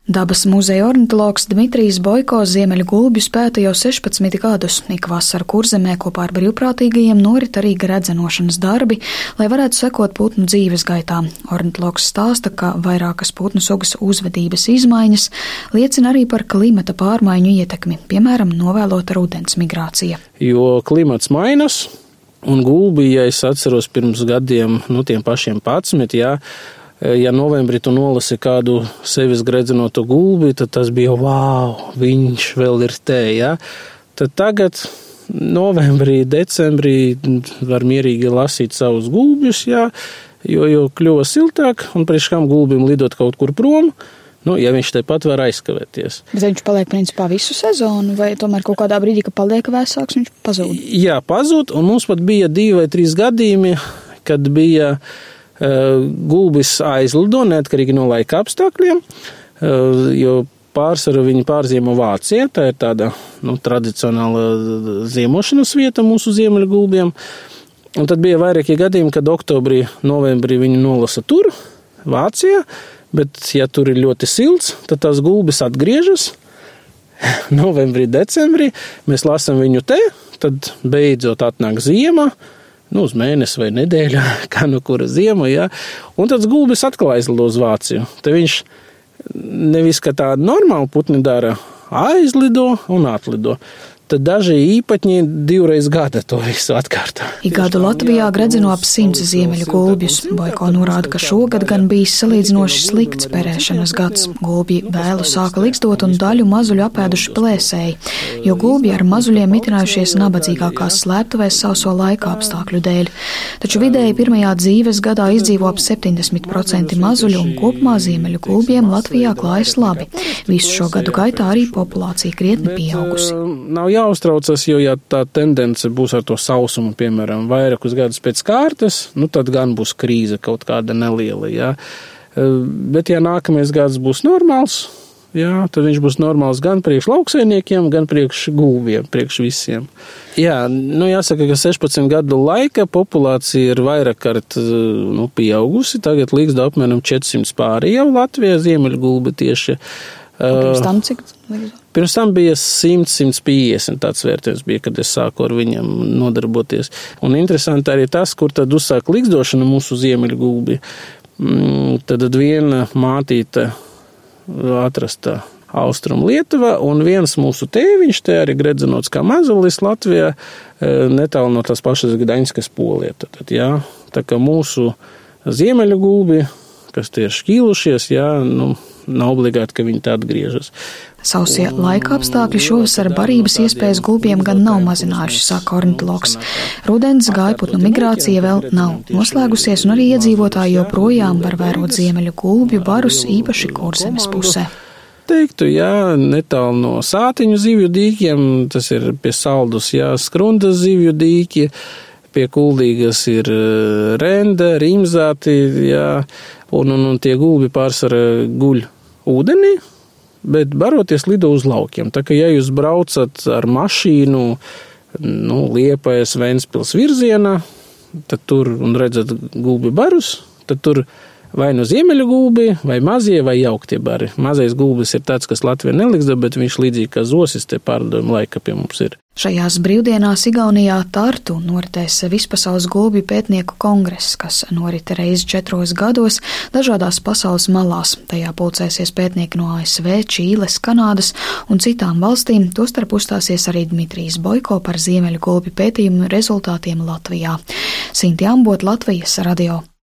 Dabas muzeja ornitologs Dmitrijs Boiko ziemeļu gulbjus pēta jau 16 gadus. Ik vasaru Kurzemē kopā ar brīvprātīgajiem norit arī gredzenošanas darbi, lai varētu sekot putnu dzīves gaitā. Ornitologs stāsta, ka vairākas putnu sugas uzvedības izmaiņas liecina arī par klimata pārmaiņu ietekmi, piemēram, novēlota rudens migrācija. Jo klimats mainas, un gulbi, ja es atceros pirms gadiem, tiem pašiem 11, ja novembrī tu nolasi kādu sevis gredzenotu gulbi, tad tas bija wow, viņš vēl ir te, Tad tagad novembrī, decembrī var mierīgi lasīt savus gulbjus, jo kļuva siltāk, un priekš kam gulbim lidot kaut kur prom, ja viņš tepat var aizkavēties. Bet viņš paliek principā visu sezonu, vai tomēr kaut kādā brīdī, ka paliek vēsāks, viņš pazūd? Jā, pazūd, un mums pat bija 2 vai 3 gadījumi, kad bija gulbis aizlido, neatkarīgi no laika apstākļiem, jo pārsvaru viņi pārziemo Vācijā, tā ir tāda tradicionāla ziemošanas vieta mūsu ziemeļu gulbiem. Un tad bija vairākie gadījumi, kad oktobrī, novembrī viņi nolasa tur, Vācijā, bet ja tur ir ļoti silts, tad tās gulbis atgriežas. Novembrī, decembrī mēs lasam viņu te, tad beidzot atnāk ziema, uz mēnesi vai nedēļu, kā kura ziema, un tad gulbis atkal aizlido uz Vāciju. Te viņš nevis, ka tā normāli putni dara, aizlido un atlido. Tad daži īpatņi 2 reizes gada to visu atkārto. Ik gadu Latvijā gredzeno ap 100 ziemeļu gulbjus. Boiko norāda, ka šogad gan bijis salīdzinoši slikts perēšanas gads. Gulbji vēlu sāka liksdot un daļu mazuļu apēduši plēsēji, jo gulbji ar mazuļiem mitinājušies nabadzīgākās slēptuvēs sauso laika apstākļu dēļ. Taču vidēji pirmajā dzīves gadā izdzīvo ap 70% mazuļu un kopumā ziemeļu gulbjiem Latvijā klājas labi. Visu šo gadu gaitā arī populācija krietni pieaugusi. Nav jāuztraucas, jo ja tā tendence būs ar to sausumu, piemēram, vairākus gadus pēc kārtas, tad gan būs krīze kaut kāda neliela, Bet ja nākamais gads būs normāls, tad viņš būs normāls gan priekš lauksaimniekiem, gan priekš gulbiem, priekš visiem. Jāsaka, ka 16 gadu laika populācija ir vairāk kārt pieaugusi, tagad līgzda apmēram 400 pāri jau Latvijā ziemeļu gulbi tieši. Pirms tam cik? Pirms tam bija 100-150 tāds vērtējums bija, kad es sāku ar viņam nodarboties. Un interesanti arī tas, kur tad uzsāk līgzdošana mūsu ziemeļu gulbi. Tad viena mātīte atrasta Austrum Lietuvā, un viens mūsu tēviņš te arī gredzenots kā mazulis Latvijā, netālu no tās pašas Gdaņskas Polijā. Tā kā mūsu ziemeļu gulbi, kas tie ir šķīlušies, nav obligāti, ka viņi tā atgriežas. Sausie laika apstākļi šovasar barības iespējas gulbiem gan nav mazinājuši, saka ornitologs. Rudens gaiputnu migrācija vēl nav noslēgusies, un arī iedzīvotāji joprojām var vērot ziemeļu gulbju barus, īpaši Kurzemes pusē. Teiktu, netālu no Sātiņu zivju dīkiem, tas ir pie Saldus, Skrundas zivju dīki, pie Kuldīgas ir Rende, Rimzāti, un tie gulbi pārsvarā guļ ūdenī, bet baroties lido uz laukiem. Tā kā, ja jūs braucat ar mašīnu, Liepājas Ventspils virzienā, tad tur un redzat gulbi barus, tad tur vai ziemeļu gulbi, vai mazie, vai jauktie bari. Mazais gulbis ir tāds, kas Latvijā neliksta, bet viņš līdzīgi kā zosis te pārdodama laika pie mums ir. Šajās brīvdienās Igaunijā Tartu noritēs vispasaules gulbju pētnieku kongress, kas norit reizi 4 gados dažādās pasaules malās. Tajā pulcēsies pētnieki no ASV, Čīles, Kanādas un citām valstīm, tostarp uzstāsies arī Dmitrijs Boiko par ziemeļu gulbju pētījumu rezultātiem Latvijā. Sinti Ambot, Latvijas radio.